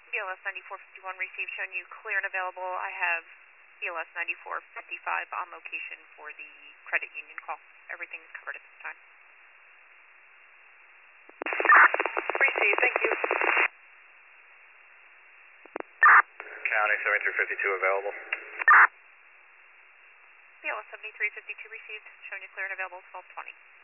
BLS 9451 received, showing you clear and available. I have BLS 9455 on location for the credit union call. Everything is covered at this time. Received, thank you. County 7352 available. BLS 7352 received, showing you clear and available 1220.